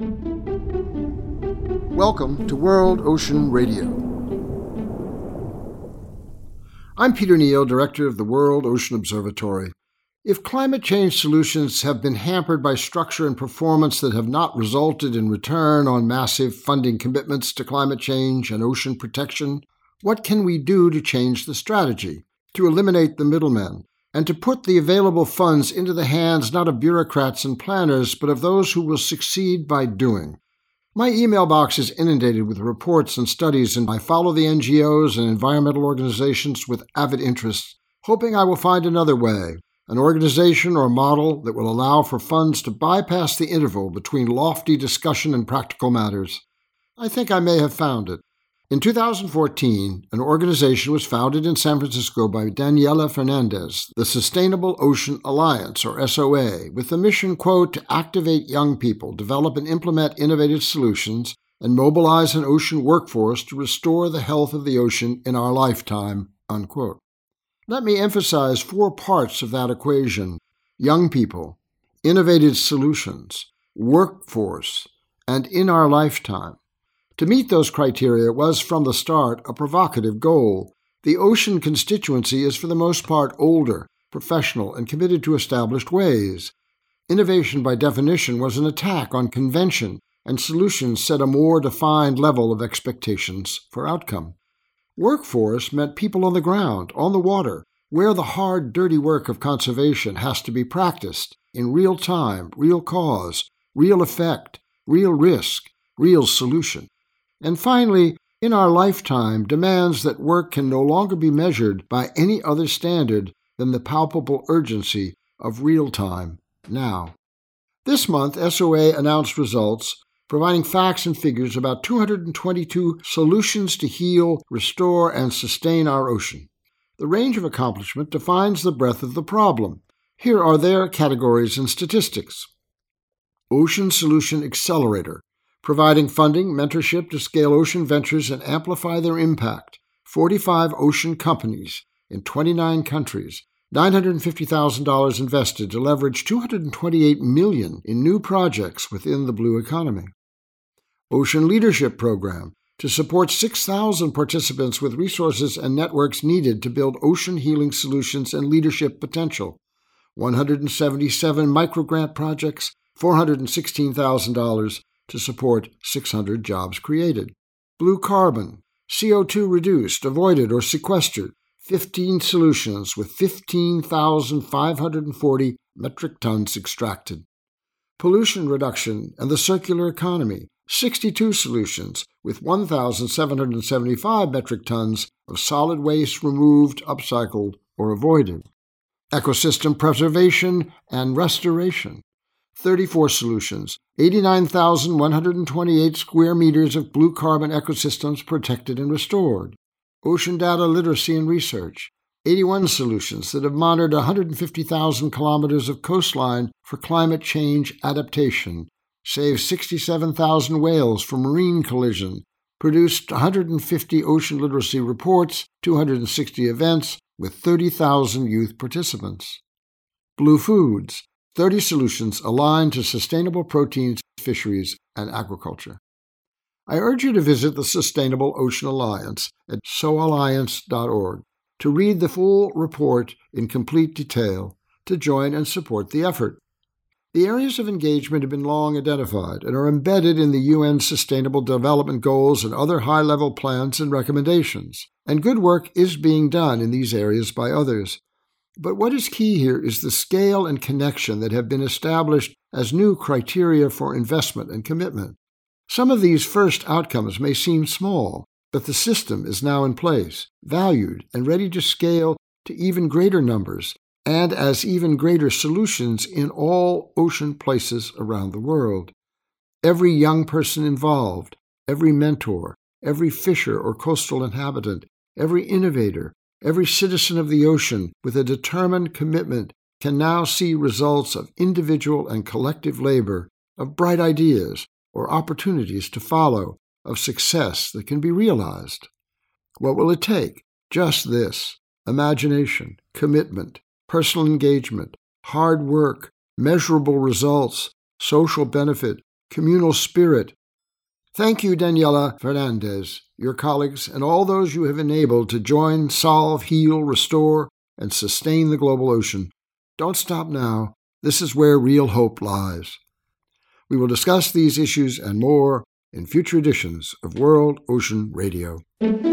Welcome to World Ocean Radio. I'm Peter Neal, Director of the World Ocean Observatory. If climate change solutions have been hampered by structure and performance that have not resulted in return on massive funding commitments to climate change and ocean protection, what can we do to change the strategy, to eliminate the middlemen, and to put the available funds into the hands not of bureaucrats and planners, but of those who will succeed by doing? My email box is inundated with reports and studies, and I follow the NGOs and environmental organizations with avid interest, hoping I will find another way, an organization or model that will allow for funds to bypass the interval between lofty discussion and practical matters. I think I may have found it. In 2014, an organization was founded in San Francisco by Daniela Fernandez, the Sustainable Ocean Alliance, or SOA, with the mission, quote, to activate young people, develop and implement innovative solutions, and mobilize an ocean workforce to restore the health of the ocean in our lifetime, unquote. Let me emphasize 4 parts of that equation: young people, innovative solutions, workforce, and in our lifetime. To meet those criteria was, from the start, a provocative goal. The ocean constituency is for the most part older, professional, and committed to established ways. Innovation, by definition, was an attack on convention, and solutions set a more defined level of expectations for outcome. Workforce meant people on the ground, on the water, where the hard, dirty work of conservation has to be practiced in real time, real cause, real effect, real risk, real solution. And finally, in our lifetime, demands that work can no longer be measured by any other standard than the palpable urgency of real time, now. This month, SOA announced results providing facts and figures about 222 solutions to heal, restore, and sustain our ocean. The range of accomplishment defines the breadth of the problem. Here are their categories and statistics. Ocean Solution Accelerator, providing funding, mentorship to scale ocean ventures and amplify their impact. 45 ocean companies in 29 countries, $950,000 invested to leverage $228 million in new projects within the blue economy. Ocean Leadership Program, to support 6,000 participants with resources and networks needed to build ocean healing solutions and leadership potential. 177 microgrant projects, $416,000 to support 600 jobs created. Blue carbon, CO2 reduced, avoided, or sequestered, 15 solutions with 15,540 metric tons extracted. Pollution reduction and the circular economy, 62 solutions with 1,775 metric tons of solid waste removed, upcycled, or avoided. Ecosystem preservation and restoration, 34 solutions, 89,128 square meters of blue carbon ecosystems protected and restored. Ocean data literacy and research, 81 solutions that have monitored 150,000 kilometers of coastline for climate change adaptation, saved 67,000 whales from marine collision, produced 150 ocean literacy reports, 260 events with 30,000 youth participants. Blue foods, 30 solutions aligned to sustainable proteins, fisheries, and agriculture. I urge you to visit the Sustainable Ocean Alliance at soalliance.org to read the full report in complete detail, to join and support the effort. The areas of engagement have been long identified and are embedded in the UN Sustainable Development Goals and other high-level plans and recommendations, and good work is being done in these areas by others. But what is key here is the scale and connection that have been established as new criteria for investment and commitment. Some of these first outcomes may seem small, but the system is now in place, valued, and ready to scale to even greater numbers and as even greater solutions in all ocean places around the world. Every young person involved, every mentor, every fisher or coastal inhabitant, every innovator, every citizen of the ocean with a determined commitment can now see results of individual and collective labor, of bright ideas or opportunities to follow, of success that can be realized. What will it take? Just this: imagination, commitment, personal engagement, hard work, measurable results, social benefit, communal spirit. Thank you, Daniela Fernandez, your colleagues, and all those you have enabled to join, solve, heal, restore, and sustain the global ocean. Don't stop now. This is where real hope lies. We will discuss these issues and more in future editions of World Ocean Radio.